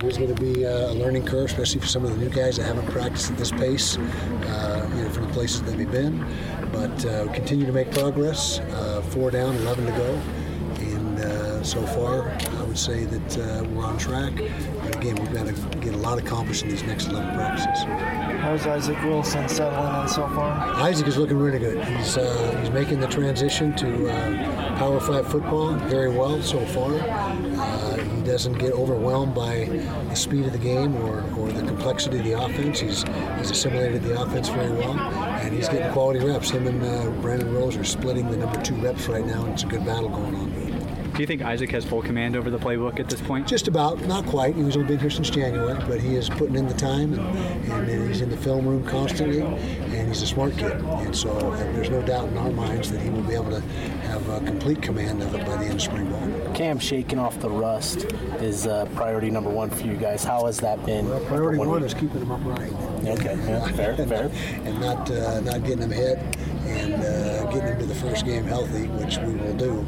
there's going to be a learning curve, especially for some of the new guys that haven't practiced at this pace, from the places that they've been. But we continue to make progress. 4 down, 11 to go. And so far, I would say that we're on track. But again, we've got to get a lot accomplished in these next 11 practices. How's Isaac Wilson settling in so far? Isaac is looking really good. He's making the transition to Power 5 football very well so far. He doesn't get overwhelmed by the speed of the game or the complexity of the offense. He's assimilated the offense very well, and he's getting quality reps. Him and Brandon Rose are splitting the number 2 reps right now, and it's a good battle going on. Do you think Isaac has full command over the playbook at this point? Just about, not quite. He was only been here since January, but he is putting in the time, and he's in the film room constantly, and he's a smart kid. And so there's no doubt in our minds that he will be able to have complete command of it by the end of spring ball. Cam shaking off the rust is priority number 1 for you guys. How has that been? Well, priority 1 is keeping him upright. Okay, yeah, fair. And not getting him hit and getting him to the first game healthy, which we will do.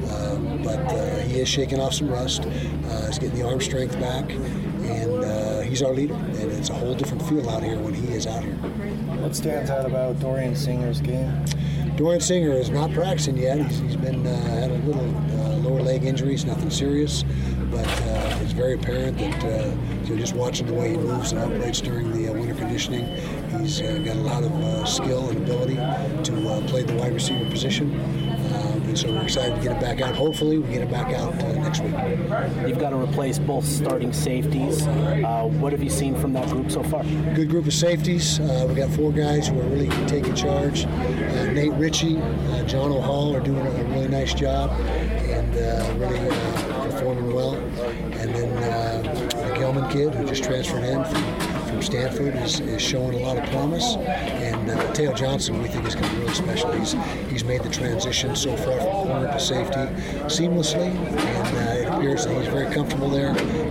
But he is shaking off some rust. He's getting the arm strength back, and he's our leader. And it's a whole different feel out here when he is out here. What stands out about Dorian Singer's game? Dorian Singer is not practicing yet. He's been had a little lower leg injuries, nothing serious, but it's very apparent that just watching the way he moves and operates during the winter conditioning, he's got a lot of skill and ability to play the wide receiver position. And so we're excited to get him back out. Hopefully we get him back out next week. You've got to replace both starting safeties. What have you seen from that group so far? Good group of safeties. We've got 4 guys who are really taking charge. Nate Ritchie, John O'Hall are doing a really nice job and really performing well. And then the Gelman kid, who just transferred in from Stanford, is showing a lot of promise. And Teo Johnson, we think, is going to be really special. He's made the transition so far from corner to safety seamlessly, and it appears that he's very comfortable there.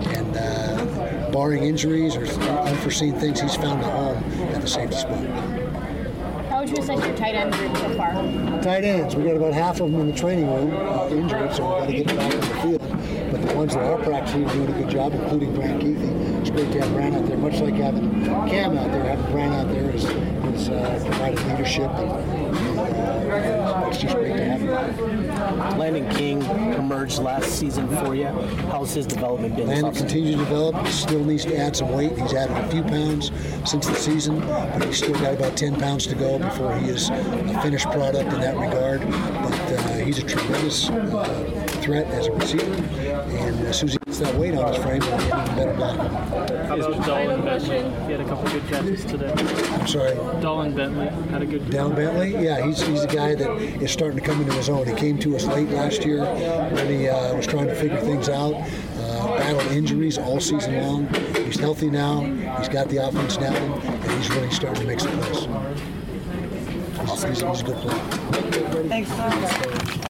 And barring injuries or unforeseen things, he's found a home at the safety spot. How would you assess your tight end group so far? Tight ends, we got about half of them in the training room injured, so we've got to get them back in the field. But the ones that are practicing are doing a good job, including Brant Keithy. It's great to have Brant out there, much like having Cam out there. Having Brant out there is provided leadership, and it's just great to have him. Landon King emerged last season for you. How's his development been? Landon continues to develop. He still needs to add some weight. He's added a few pounds since the season, but he's still got about 10 pounds to go before he is a finished product in that regard. But he's a tremendous threat as a receiver, and as soon as he gets that weight on his frame, he'll be an even better blocker. How about Dolan Bentley? He had a couple good catches today. I'm sorry? Dolan Bentley had a good Down Bentley? Yeah, he's a guy that is starting to come into his own. He came to us late last year when he was trying to figure things out, battled injuries all season long. He's healthy now. He's got the offense now, and he's really starting to make some plays. He's a good player. Thanks.